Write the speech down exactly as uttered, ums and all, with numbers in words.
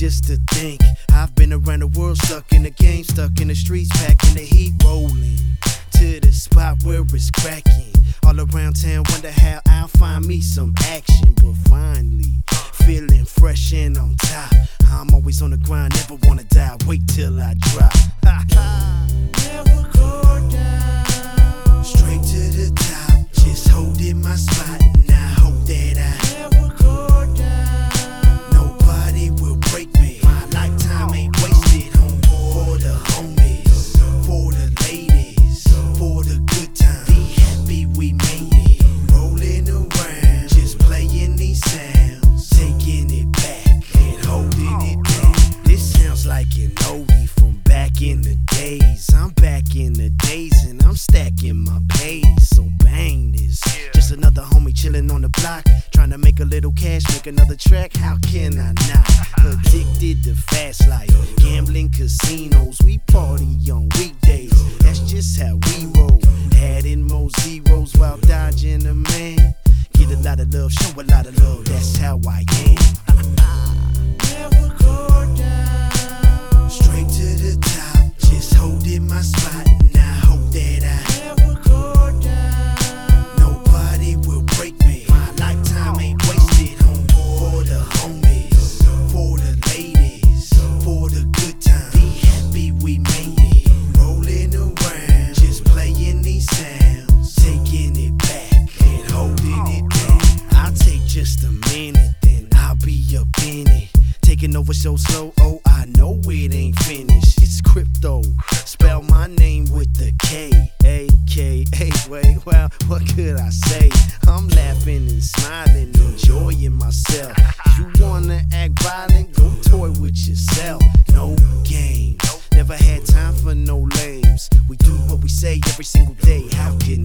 just to think I've been around the world, stuck in the game, stuck in the streets, packing the heat, rolling to the spot where it's cracking. All around town, wonder how I'll find me some action. But finally, feeling fresh and on top. I'm always on the grind, never wanna die. Wait till I drop. Never go down. Straight to the top, just holding my spot. And I hope that I never go down. Nobody will break me. My lifetime ain't wasted, home for the homies, for the ladies, for the good times. Be happy we made it. Rolling around, just playing these sounds, taking it back and holding it down. This sounds like an oldie from back in the days. I'm back in the days and I'm stacking my pace. So bang this. Just another homie chilling on the block, trying to make a little cash, make another track. How can I not? Addicted to fast life, gambling, casinos. We party on weekdays. That's just how we roll. Adding more zeros while dodging a man. Get a lot of love, show a lot of love. That's how I am. Never go down. Straight to the top, just holding my spot. And I hope that I never go down. Nobody will break me. My lifetime ain't wasted, home for the homies, for the ladies, for the good times. Be happy we made it. Rolling around, just playing these sounds, taking it back and holding it down. I'll take just a minute, then I'll be up in it. Taking over so slow, oh, I know it ain't finished. It's crypto, spell my name with the K, A K A. Wait, well, what could I say? I'm laughing and smiling, enjoying myself. You wanna act violent? Go toy with yourself. No games, never had time for no lames. We do what we say every single day. How could